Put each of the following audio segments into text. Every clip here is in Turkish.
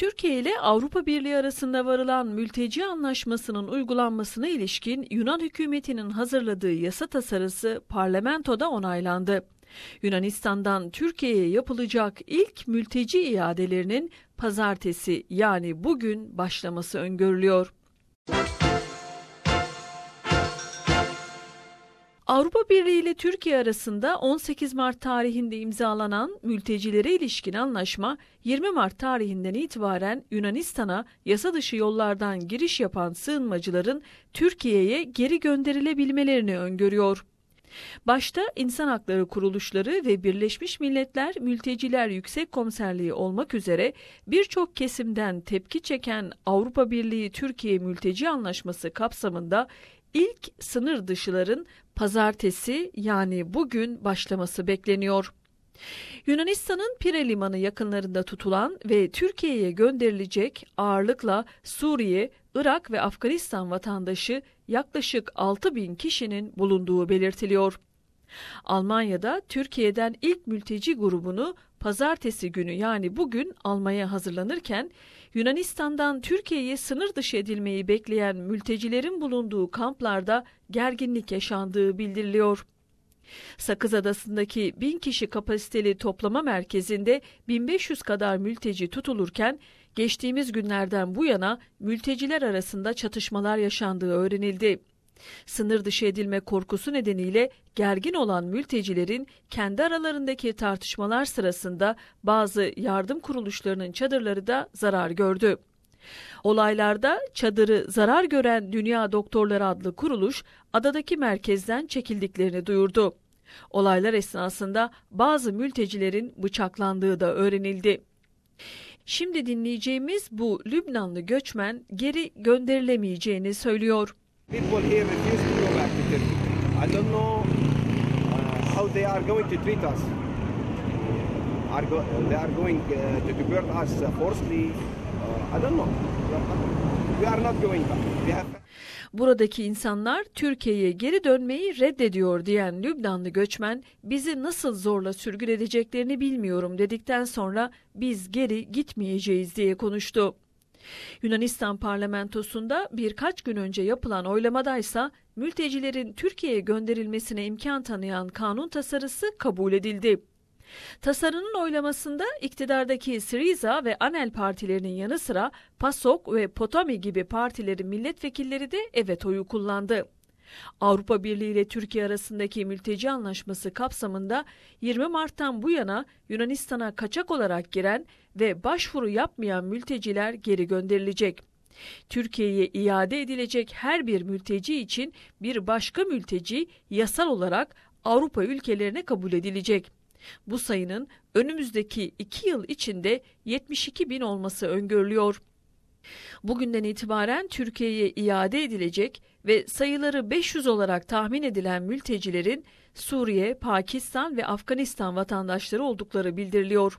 Türkiye ile Avrupa Birliği arasında varılan mülteci anlaşmasının uygulanmasına ilişkin Yunan hükümetinin hazırladığı yasa tasarısı parlamentoda onaylandı. Yunanistan'dan Türkiye'ye yapılacak ilk mülteci iadelerinin pazartesi yani bugün başlaması öngörülüyor. Avrupa Birliği ile Türkiye arasında 18 Mart tarihinde imzalanan mültecilere ilişkin anlaşma 20 Mart tarihinden itibaren Yunanistan'a yasa dışı yollardan giriş yapan sığınmacıların Türkiye'ye geri gönderilebilmelerini öngörüyor. Başta insan hakları kuruluşları ve Birleşmiş Milletler Mülteciler Yüksekkomiserliği olmak üzere birçok kesimden tepki çeken Avrupa Birliği Türkiye Mülteci Anlaşması kapsamında İlk sınır dışıların pazartesi yani bugün başlaması bekleniyor. Yunanistan'ın Pire Limanı yakınlarında tutulan ve Türkiye'ye gönderilecek ağırlıkla Suriye, Irak ve Afganistan vatandaşı yaklaşık 6.000 kişinin bulunduğu belirtiliyor. Almanya'da Türkiye'den ilk mülteci grubunu pazartesi günü yani bugün almaya hazırlanırken Yunanistan'dan Türkiye'ye sınır dışı edilmeyi bekleyen mültecilerin bulunduğu kamplarda gerginlik yaşandığı bildiriliyor. Sakız Adası'ndaki 1000 kişi kapasiteli toplama merkezinde 1500 kadar mülteci tutulurken geçtiğimiz günlerden bu yana mülteciler arasında çatışmalar yaşandığı öğrenildi. Sınır dışı edilme korkusu nedeniyle gergin olan mültecilerin kendi aralarındaki tartışmalar sırasında bazı yardım kuruluşlarının çadırları da zarar gördü. Olaylarda çadırı zarar gören Dünya Doktorları adlı kuruluş adadaki merkezden çekildiklerini duyurdu. Olaylar esnasında bazı mültecilerin bıçaklandığı da öğrenildi. Şimdi dinleyeceğimiz bu Lübnanlı göçmen geri gönderilemeyeceğini söylüyor. People here refuse to go back to Turkey. I don't know how they are going to treat us. They are going to deport us forcibly. I don't know. We are not going back. Buradaki insanlar Türkiye'ye geri dönmeyi reddediyor diyen Lübnanlı göçmen bizi nasıl zorla sürgün edeceklerini bilmiyorum dedikten sonra biz geri gitmeyeceğiz diye konuştu. Yunanistan parlamentosunda birkaç gün önce yapılan oylamadaysa mültecilerin Türkiye'ye gönderilmesine imkan tanıyan kanun tasarısı kabul edildi. Tasarının oylamasında iktidardaki Syriza ve Anel partilerinin yanı sıra PASOK ve Potami gibi partilerin milletvekilleri de evet oyu kullandı. Avrupa Birliği ile Türkiye arasındaki mülteci anlaşması kapsamında 20 Mart'tan bu yana Yunanistan'a kaçak olarak giren ve başvuru yapmayan mülteciler geri gönderilecek. Türkiye'ye iade edilecek her bir mülteci için bir başka mülteci yasal olarak Avrupa ülkelerine kabul edilecek. Bu sayının önümüzdeki 2 yıl içinde 72.000 olması öngörülüyor. Bugünden itibaren Türkiye'ye iade edilecek ve sayıları 500 olarak tahmin edilen mültecilerin Suriye, Pakistan ve Afganistan vatandaşları oldukları bildiriliyor.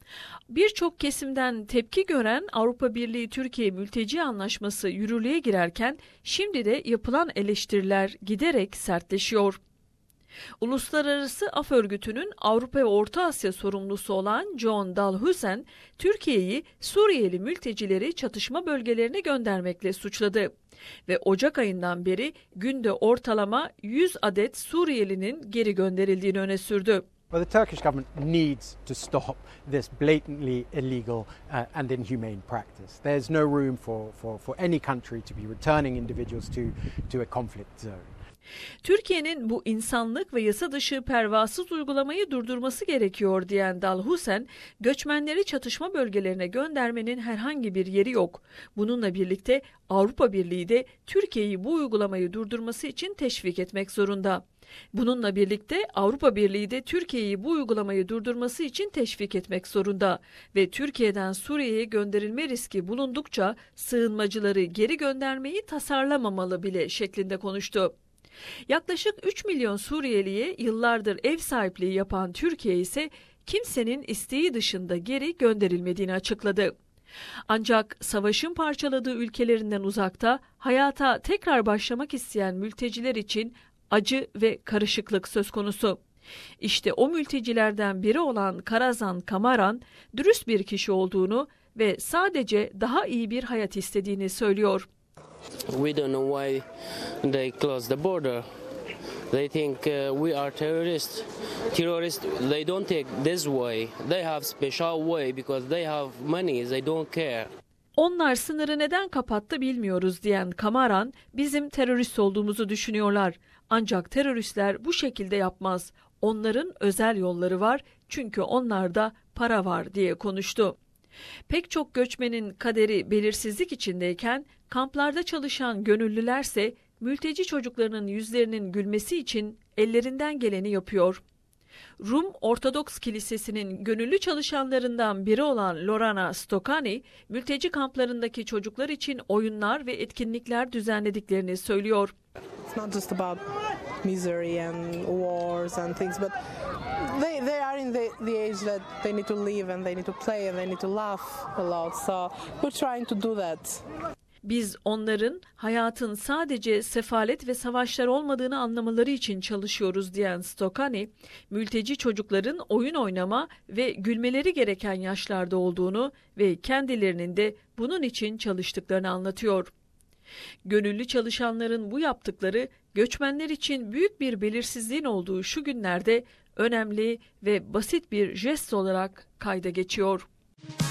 Birçok kesimden tepki gören Avrupa Birliği Türkiye Mülteci Anlaşması yürürlüğe girerken şimdi de yapılan eleştiriler giderek sertleşiyor. Uluslararası Af Örgütü'nün Avrupa ve Orta Asya sorumlusu olan John Dalhusen, Türkiye'yi Suriyeli mültecileri çatışma bölgelerine göndermekle suçladı ve Ocak ayından beri günde ortalama 100 adet Suriyelinin geri gönderildiğini öne sürdü. Well, the Turkish government needs to stop this blatantly illegal and inhumane practice. There's no room for any country to be returning individuals to a conflict zone. Türkiye'nin bu insanlık ve yasa dışı pervasız uygulamayı durdurması gerekiyor diyen Dalhusen, göçmenleri çatışma bölgelerine göndermenin herhangi bir yeri yok. Bununla birlikte Avrupa Birliği de Türkiye'yi bu uygulamayı durdurması için teşvik etmek zorunda. Bununla birlikte Avrupa Birliği de Türkiye'yi bu uygulamayı durdurması için teşvik etmek zorunda ve Türkiye'den Suriye'ye gönderilme riski bulundukça sığınmacıları geri göndermeyi tasarlamamalı bile şeklinde konuştu. Yaklaşık 3 milyon Suriyeliye yıllardır ev sahipliği yapan Türkiye ise kimsenin isteği dışında geri gönderilmediğini açıkladı. Ancak savaşın parçaladığı ülkelerinden uzakta hayata tekrar başlamak isteyen mülteciler için acı ve karışıklık söz konusu. İşte o mültecilerden biri olan Karazan Kamaran, dürüst bir kişi olduğunu ve sadece daha iyi bir hayat istediğini söylüyor. We don't know why they closed the border. They think we are terrorists. Terrorists, they don't take this way. They have special way because they have money. They don't care. Onlar sınırı neden kapattı bilmiyoruz diyen Kamaran, bizim terörist olduğumuzu düşünüyorlar. Ancak teröristler bu şekilde yapmaz. Onların özel yolları var çünkü onlarda para var diye konuştu. Pek çok göçmenin kaderi belirsizlik içindeyken kamplarda çalışan gönüllülerse mülteci çocuklarının yüzlerinin gülmesi için ellerinden geleni yapıyor. Rum Ortodoks Kilisesi'nin gönüllü çalışanlarından biri olan Lorana Stokani, mülteci kamplarındaki çocuklar için oyunlar ve etkinlikler düzenlediklerini söylüyor. It's not just about misery and wars and things, but they are in the age that they need to live and they need to play and they need to laugh a lot. So we're trying to do that. Biz onların hayatın sadece sefalet ve savaşlar olmadığını anlamaları için çalışıyoruz diyen Stokani, mülteci çocukların oyun oynama ve gülmeleri gereken yaşlarda olduğunu ve kendilerinin de bunun için çalıştıklarını anlatıyor. Gönüllü çalışanların bu yaptıkları göçmenler için büyük bir belirsizliğin olduğu şu günlerde önemli ve basit bir jest olarak kayda geçiyor.